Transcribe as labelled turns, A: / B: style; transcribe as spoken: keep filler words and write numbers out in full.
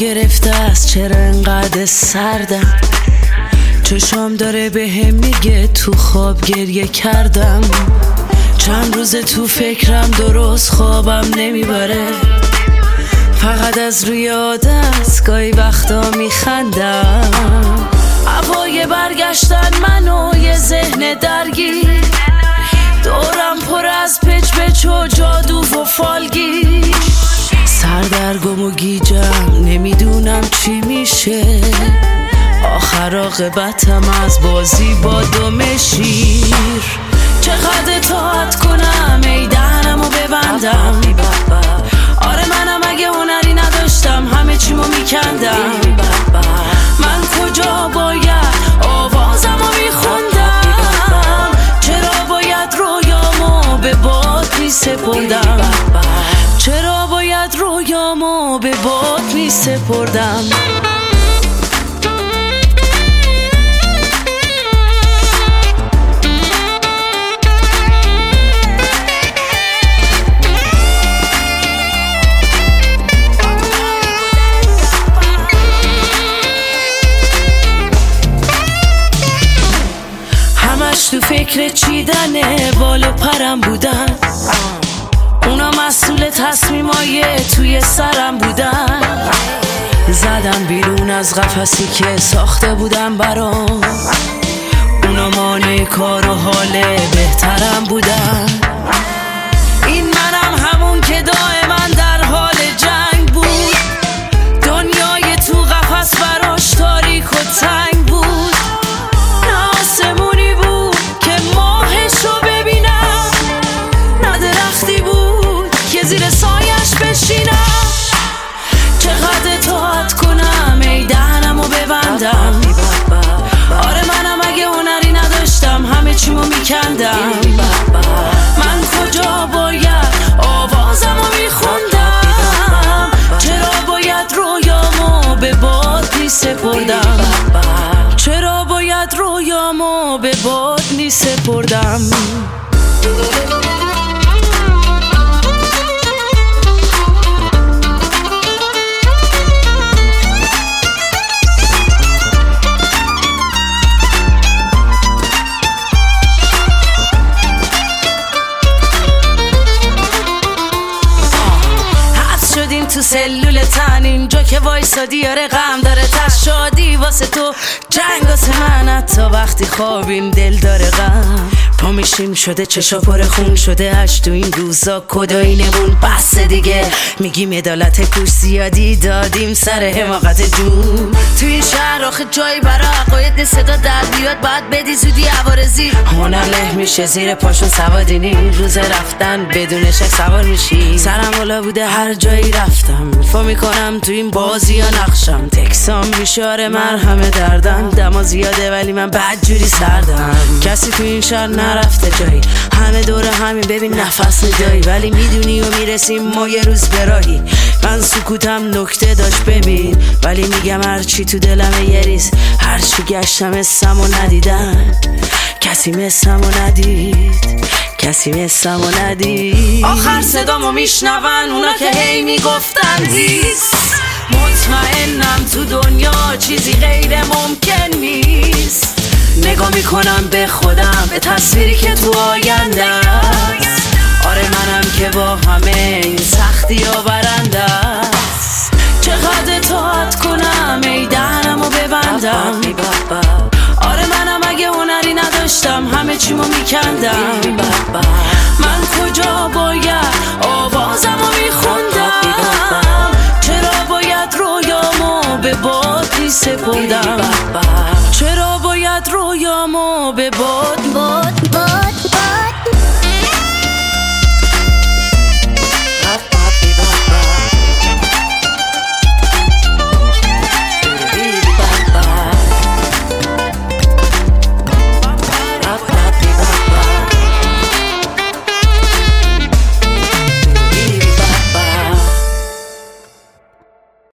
A: گرفته است، چرا انقدر سردم؟ چشام داره به هم میگه تو خواب گریه کردم. چند روز تو فکرم درست خوابم نمیبره، فقط از روی عادت گاهی وقتا میخندم. هوای برگشتن منو یه ذهن درگیر، دورم پر از پچ پچ و جادو و فالگیر. سردرگم و گیجم نمیدونم چی میشه، آخر عاقبتم از بازی با دم شیر. چقدر اطاعت کنم ای دهنمو ببندم؟ آره منم اگه هنری نداشتم همه چیمو میکندم. من کجا باید آوازمو میخوندم؟ چرا باید رویامو به باد میسپردم؟ چرا باید رویامو به باد میسپردم؟ تو فکر چیدنه بال و پرم بودن، اونا مسئول تصمیمای توی سرم بودن. زدم بیرون از قفسی که ساخته بودم برام، اونا مانع کار و حال بهترم بودن. این منم همون که دائما در حال جنگ بود، دنیای تو قفس براش تاریک و تنگ بود. زیر سایش بشینم. چقدر اطاعت کنم ای دهنمو ببندم؟ آره منم اگه هنری نداشتم همه چیمو میکندم. من کجا باید آوازمو میخوندم؟ چرا باید رویامو به باد میسپردم؟ چرا باید رویامو به باد میسپردم؟ تو سلول تن اینجا که وایسادی یاره غم داره تش، شادی واسه تو جنگ واسه من، حتی وقتی خوابیم دل داره غم. پا میشیم شده چشا پر خون شده اش، تو این روزا کدایینمون بس دیگه. میگیم عدالت کوش زیادی دادیم سر حماقت جون. تو این شهر آخه جایی برا عقاید نیست، صدا در بیاد باید بدی زودی عوارضی. هنر له میشه زیر پاشون سوادینی، روز رفتن بدون شک سوار میشی. سرم بالا بوده هر جایی رفتم، فا میکنم تو این بازی یا نقشم. تکسام میشاره مرهم دردم، دما زیاده ولی من بدجوری سردم. کسی تو این شهر نرفته جایی، همه دور همین ببین نفس ندایی. ولی میدونی و میرسیم ما یه روز براهی. من سکوتم نکته داشت ببین، ولی میگم هرچی تو دلم یه ریز. هرچی گشتم اسمو ندیدن، کسی مثلمو ندید، کسی مثلمو ندید. آخر صدامو میشنون اونا که هی میگفتن هیست. مطمئنم تو دنیا چیزی غیر ممکن نیست. نگاه میکنم به خودم، به تصویری که تو آینده است. آره منم که با همه این سختی ها برنده است. چقدر اطاعت کنم ای دهنمو ببندم؟ آره منم اگه هنری نداشتم همه چیمو میکندم. من کجا باید آوازمو میخوندم؟ چرا باید رویامو به باد میسپردم؟ چرا باید رویامو به باد باد